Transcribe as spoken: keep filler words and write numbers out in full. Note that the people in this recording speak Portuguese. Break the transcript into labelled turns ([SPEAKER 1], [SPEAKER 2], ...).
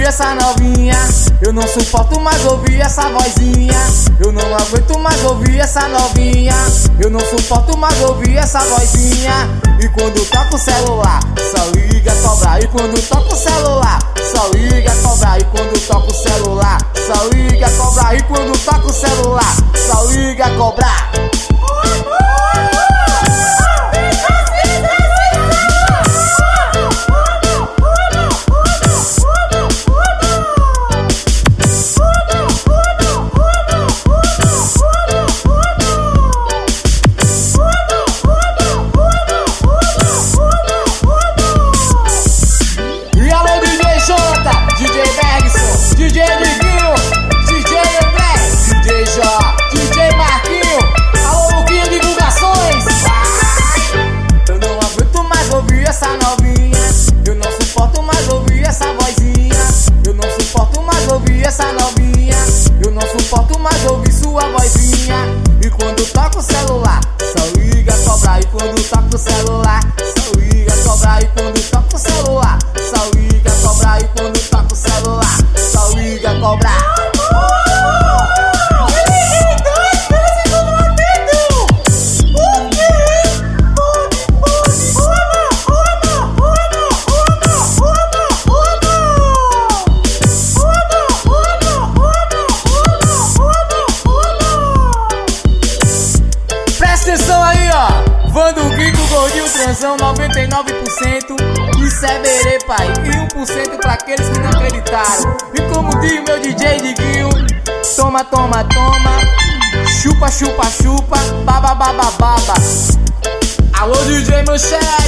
[SPEAKER 1] ouvir essa novinha. Eu não suporto mais ouvir essa vozinha. Eu não aguento mais ouvir essa novinha. Eu não suporto mais ouvir essa vozinha. E quando toca o celular, só liga cobrar. E quando toca o celular, só liga cobrar. E quando toca o celular, só liga cobrar. E quando toca o celular, só liga cobrar. D J Diguinho, D J André, D J Jó, D J Marquinho. Alô, Luquinho Divulgações. Eu não aguento mais ouvir essa novinha. Eu não suporto mais ouvir essa vozinha. Eu não suporto mais ouvir essa novinha. Eu não suporto mais ouvir sua vozinha. E quando toca o celular, só liga cobrar. E quando toca o celular, só liga cobrar. E quando toca o celular, só liga cobrar. E quando toca o celular, só liga cobrar. Presta atenção aí, ó. Vando Kiko, Gordinho, Transão, noventa e nove por cento. Isso é berê, pai, e um por cento pra aqueles que não acreditaram. E como diz meu D J Diguinho, toma, toma, toma, chupa, chupa, chupa, baba, baba, baba. Alô, D J Manchete.